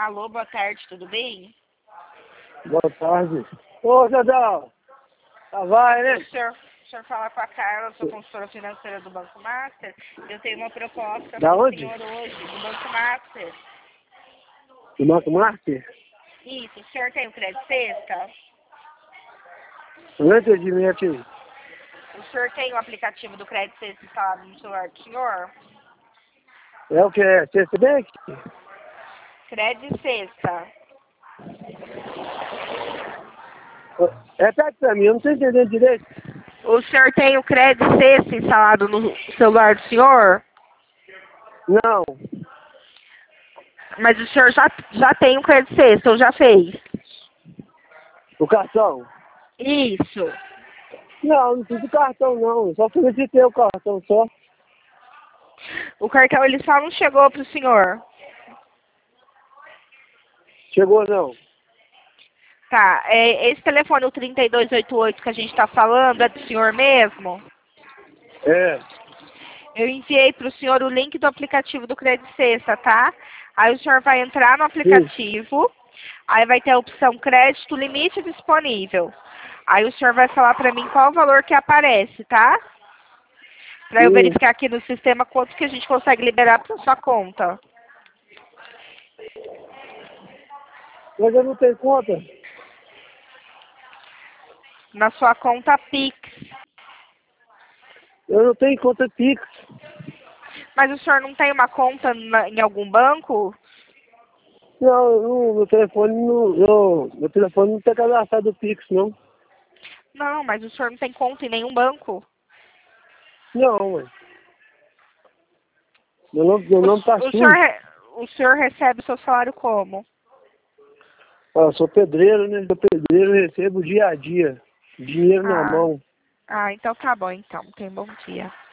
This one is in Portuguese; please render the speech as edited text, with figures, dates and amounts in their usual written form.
Alô, boa tarde, tudo bem? Boa tarde. Ô, Jadão. Tá vai, né? O senhor fala com a Carla, eu sou consultora financeira do Banco Master. Eu tenho uma proposta Da para o onde? senhor hoje, do Banco Master. Do Banco Master? Isso, o senhor tem o crédito sexta? Não entendi minha filha. O senhor tem o aplicativo do crédito sexta instalado no celular do senhor? É o que é? CSBank? Crédito sexta. Repete pra mim, eu não tô entendendo direito. O senhor tem o crédito sexta instalado no celular do senhor? Não. Mas o senhor já tem o crédito sexta, ou já fez? O cartão? Isso. Não, não preciso de cartão não. Eu só solicitei o cartão só. O cartão ele só não chegou pro senhor. Chegou não. Tá, esse telefone, o 3288 que a gente tá falando, é do senhor mesmo? É. Eu enviei pro senhor o link do aplicativo do Crédito Sexta, tá? Aí o senhor vai entrar no Sim. aplicativo, aí vai ter a opção crédito limite disponível. Aí o senhor vai falar pra mim qual o valor que aparece, tá? Pra eu Sim. verificar aqui no sistema quanto que a gente consegue liberar pra sua conta. Mas eu não tenho conta. Na sua conta Pix. Eu não tenho conta Pix. Mas o senhor não tem uma conta em algum banco? Não, meu telefone meu telefone não tá cadastrado do Pix, não. Não, mas o senhor não tem conta em nenhum banco. Não, ué. Meu nome tá O senhor, sujo. o senhor recebe o seu salário como? Ah, sou pedreiro, né? Sou pedreiro, recebo dia a dia. Dinheiro na Ah, mão. então tá bom então. Tem bom dia.